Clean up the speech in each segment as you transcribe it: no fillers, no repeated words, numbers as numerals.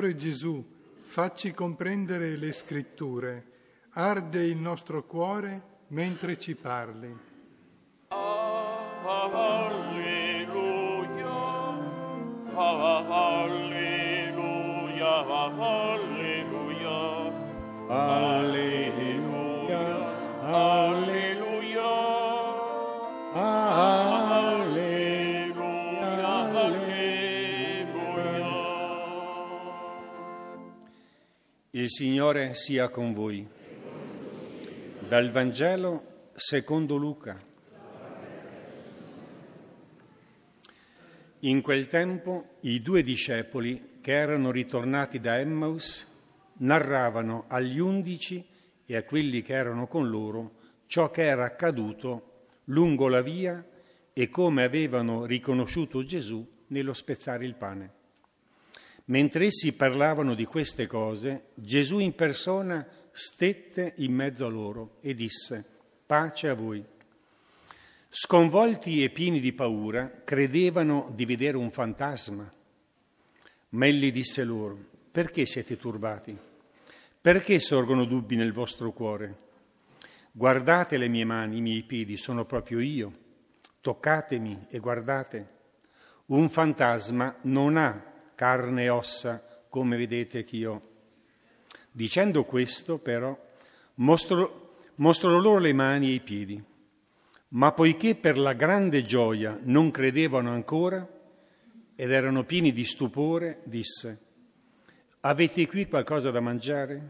Signore Gesù, facci comprendere le scritture, arde il nostro cuore mentre ci parli. Alleluia, alleluia, alleluia, alleluia, alleluia, alleluia, alleluia. Il Signore sia con voi. Dal Vangelo secondo Luca. In quel tempo i 2 discepoli che erano ritornati da Emmaus narravano agli 11 e a quelli che erano con loro ciò che era accaduto lungo la via e come avevano riconosciuto Gesù nello spezzare il pane. Mentre essi parlavano di queste cose, Gesù in persona stette in mezzo a loro e disse: pace a voi. Sconvolti e pieni di paura, credevano di vedere un fantasma. Ma egli disse loro: perché siete turbati? Perché sorgono dubbi nel vostro cuore? Guardate le mie mani, i miei piedi, sono proprio io. Toccatemi e guardate. Un fantasma non ha carne e ossa, come vedete che ho. Dicendo questo, però, mostrò loro le mani e i piedi. Ma poiché per la grande gioia non credevano ancora ed erano pieni di stupore, disse: avete qui qualcosa da mangiare?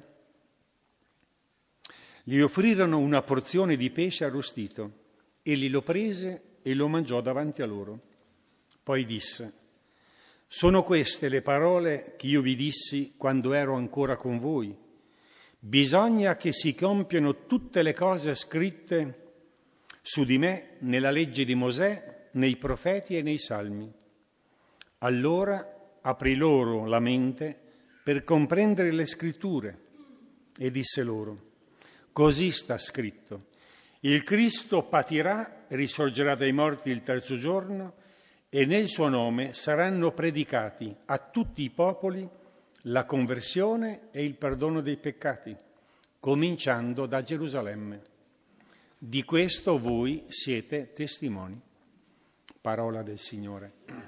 Gli offrirono una porzione di pesce arrostito. Egli lo prese e lo mangiò davanti a loro. Poi disse: sono queste le parole che io vi dissi quando ero ancora con voi. Bisogna che si compiano tutte le cose scritte su di me nella legge di Mosè, nei profeti e nei salmi. Allora aprì loro la mente per comprendere le scritture e disse loro: così sta scritto, il Cristo patirà e risorgerà dai morti il 3° giorno e nel suo nome saranno predicati a tutti i popoli la conversione e il perdono dei peccati, cominciando da Gerusalemme. Di questo voi siete testimoni. Parola del Signore.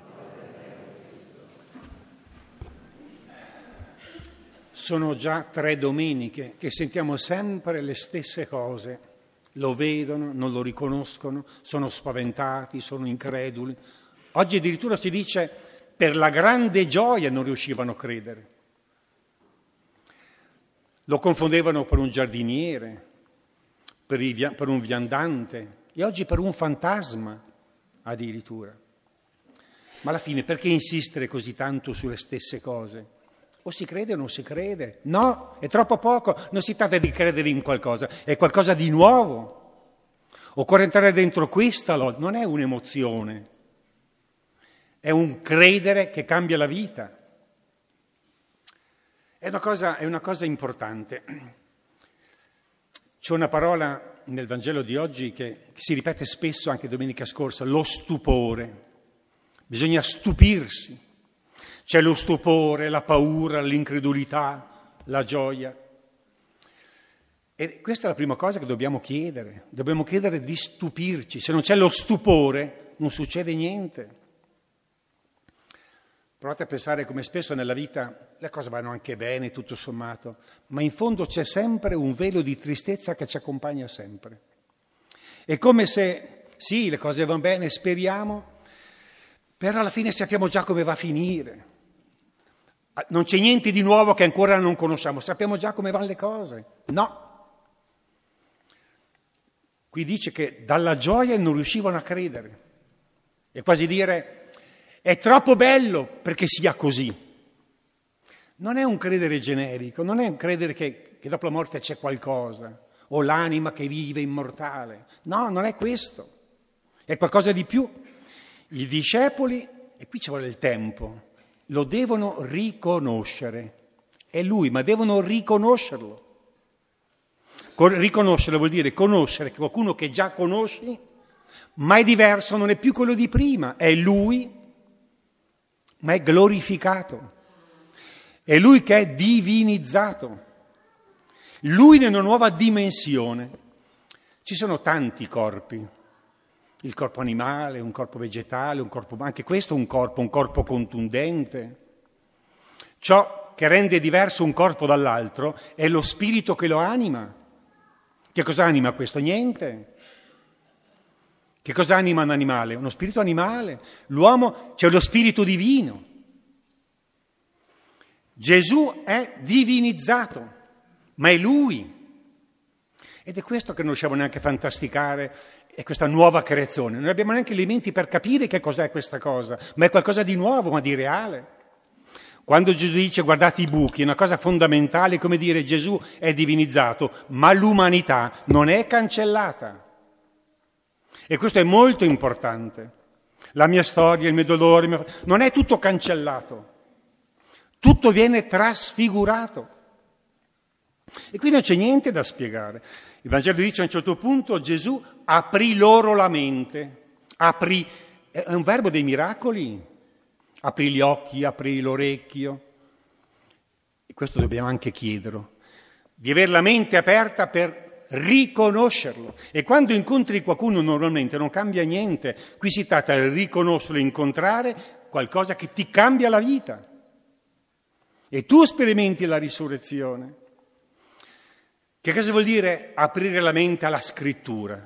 Sono già 3 domeniche che sentiamo sempre le stesse cose. Lo vedono, non lo riconoscono, sono spaventati, sono increduli. Oggi addirittura si dice per la grande gioia non riuscivano a credere. Lo confondevano per un giardiniere, per un viandante e oggi per un fantasma addirittura. Ma alla fine perché insistere così tanto sulle stesse cose? O si crede o non si crede? No, è troppo poco. Non si tratta di credere in qualcosa, è qualcosa di nuovo. Occorre entrare dentro questa logica, non è un'emozione, è un credere che cambia la vita. È una cosa importante. C'è una parola nel Vangelo di oggi che si ripete spesso anche domenica scorsa, lo stupore. Bisogna stupirsi. C'è lo stupore, la paura, l'incredulità, la gioia. E questa è la prima cosa che dobbiamo chiedere. Dobbiamo chiedere di stupirci. Se non c'è lo stupore, non succede niente. Provate a pensare come spesso nella vita le cose vanno anche bene, tutto sommato, ma in fondo c'è sempre un velo di tristezza che ci accompagna sempre. È come se, sì, le cose vanno bene, speriamo, però alla fine sappiamo già come va a finire. Non c'è niente di nuovo che ancora non conosciamo, sappiamo già come vanno le cose. No. Qui dice che dalla gioia non riuscivano a credere. È quasi dire, è troppo bello perché sia così. Non è un credere generico, non è un credere che dopo la morte c'è qualcosa, o l'anima che vive immortale. No, non è questo. È qualcosa di più. I discepoli, e qui ci vuole il tempo, lo devono riconoscere. È lui, ma devono riconoscerlo. Riconoscerlo vuol dire conoscere qualcuno che già conosci, ma è diverso, non è più quello di prima, è lui, ma è glorificato. È Lui che è divinizzato. Lui in una nuova dimensione. Ci sono tanti corpi. Il corpo animale, un corpo vegetale, un corpo, anche questo è un corpo contundente. Ciò che rende diverso un corpo dall'altro è lo spirito che lo anima. Che cosa anima questo? Niente. Che cosa anima un animale? Uno spirito animale. L'uomo c'è lo spirito divino. Gesù è divinizzato, ma è Lui. Ed è questo che non riusciamo neanche a fantasticare, è questa nuova creazione. Non abbiamo neanche elementi per capire che cos'è questa cosa, ma è qualcosa di nuovo, ma di reale. Quando Gesù dice guardate i buchi, è una cosa fondamentale, come dire Gesù è divinizzato, ma l'umanità non è cancellata. E questo è molto importante. La mia storia, il mio dolore, non è tutto cancellato. Tutto viene trasfigurato. E qui non c'è niente da spiegare. Il Vangelo dice a un certo punto Gesù aprì loro la mente. Aprì, è un verbo dei miracoli. Aprì gli occhi, aprì l'orecchio. E questo dobbiamo anche chiederlo. Di avere la mente aperta per riconoscerlo. E quando incontri qualcuno normalmente non cambia niente. Qui si tratta di riconoscerlo, incontrare qualcosa che ti cambia la vita. E tu sperimenti la risurrezione. Che cosa vuol dire aprire la mente alla scrittura?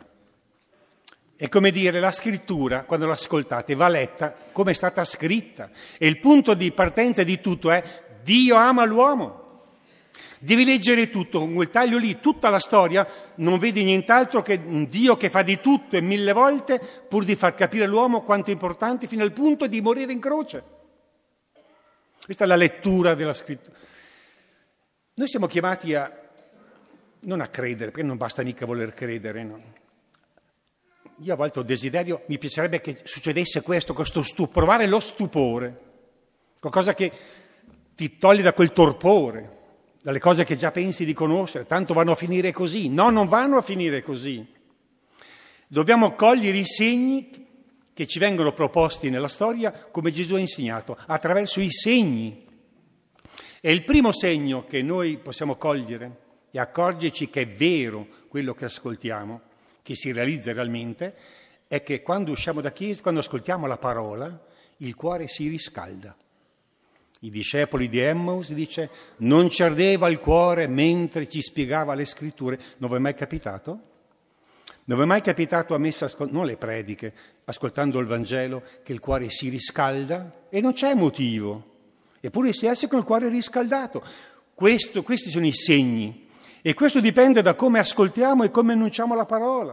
È come dire la scrittura, quando l'ascoltate, va letta come è stata scritta. E il punto di partenza di tutto è Dio ama l'uomo. Devi leggere tutto, con quel taglio lì, tutta la storia, non vedi nient'altro che un Dio che fa di tutto e 1000 volte pur di far capire all'uomo quanto è importante fino al punto di morire in croce. Questa è la lettura della scrittura. Noi siamo chiamati non a credere, perché non basta mica voler credere, no? Io a volte ho desiderio, mi piacerebbe che succedesse questo provare lo stupore, qualcosa che ti toglie da quel torpore, dalle cose che già pensi di conoscere, tanto vanno a finire così. No, non vanno a finire così. Dobbiamo cogliere i segni che ci vengono proposti nella storia come Gesù ha insegnato, attraverso i segni. E il primo segno che noi possiamo cogliere e accorgerci che è vero quello che ascoltiamo, che si realizza realmente, è che quando usciamo da chiesa, quando ascoltiamo la parola, il cuore si riscalda. I discepoli di Emmaus dice non ci ardeva il cuore mentre ci spiegava le scritture. Non vi è mai capitato? Non vi è mai capitato a me, non le prediche, ascoltando il Vangelo, che il cuore si riscalda? E non c'è motivo. Eppure si esce con il cuore riscaldato. Questi sono i segni. E questo dipende da come ascoltiamo e come annunciamo la parola.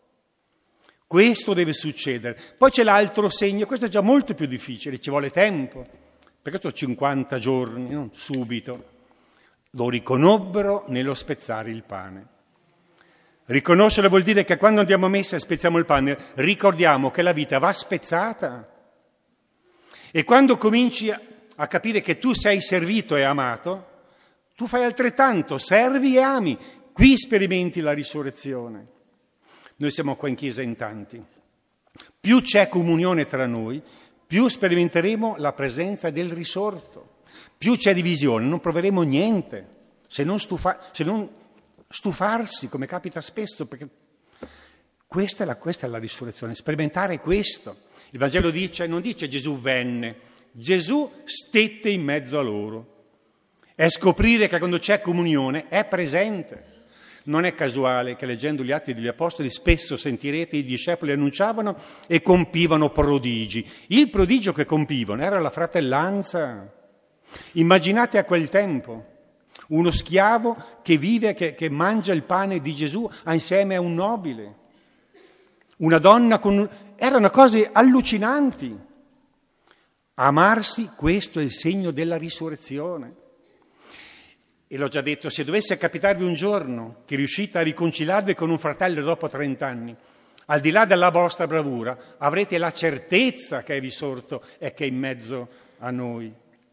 Questo deve succedere. Poi c'è l'altro segno, questo è già molto più difficile, ci vuole tempo. Per questo 50 giorni, non subito. Lo riconobbero nello spezzare il pane. Riconoscere vuol dire che quando andiamo a messa e spezziamo il pane, ricordiamo che la vita va spezzata. E quando cominci a capire che tu sei servito e amato, tu fai altrettanto, servi e ami. Qui sperimenti la risurrezione. Noi siamo qua in chiesa in tanti. Più c'è comunione tra noi, più sperimenteremo la presenza del risorto. Più c'è divisione, non proveremo niente, se non stufarsi, come capita spesso, perché questa è la risurrezione, sperimentare questo. Il Vangelo non dice Gesù venne, Gesù stette in mezzo a loro. È scoprire che quando c'è comunione è presente. Non è casuale che leggendo gli Atti degli Apostoli spesso sentirete i discepoli annunciavano e compivano prodigi. Il prodigio che compivano era la fratellanza. Immaginate a quel tempo uno schiavo che vive, che mangia il pane di Gesù insieme a un nobile. Una donna erano cose allucinanti. Amarsi, questo è il segno della risurrezione. E l'ho già detto, se dovesse capitarvi un giorno che riuscite a riconciliarvi con un fratello dopo 30 anni, al di là della vostra bravura, avrete la certezza che è risorto e che è in mezzo a noi.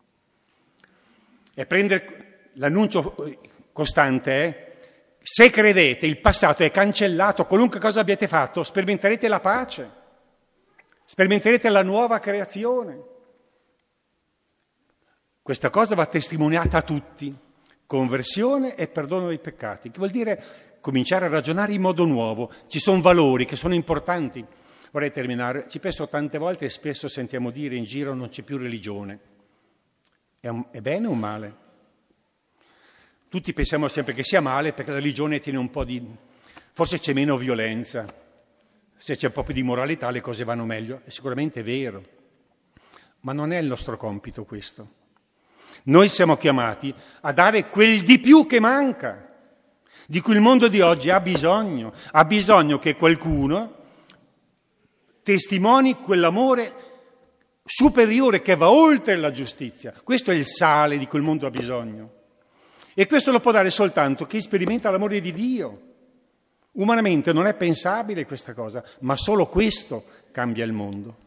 E prendere l'annuncio costante è, se credete, il passato è cancellato, qualunque cosa abbiate fatto, sperimenterete la pace, sperimenterete la nuova creazione. Questa cosa va testimoniata a tutti, conversione e perdono dei peccati, che vuol dire cominciare a ragionare in modo nuovo. Ci sono valori che sono importanti. Vorrei terminare, ci penso tante volte e spesso sentiamo dire in giro non c'è più religione. È bene o male? Tutti pensiamo sempre che sia male perché la religione tiene un po' di... forse c'è meno violenza, se c'è un po' più di moralità le cose vanno meglio, è sicuramente vero, ma non è il nostro compito questo. Noi siamo chiamati a dare quel di più che manca, di cui il mondo di oggi ha bisogno che qualcuno testimoni quell'amore superiore che va oltre la giustizia. Questo è il sale di cui il mondo ha bisogno. E questo lo può dare soltanto chi sperimenta l'amore di Dio. Umanamente non è pensabile questa cosa, ma solo questo cambia il mondo.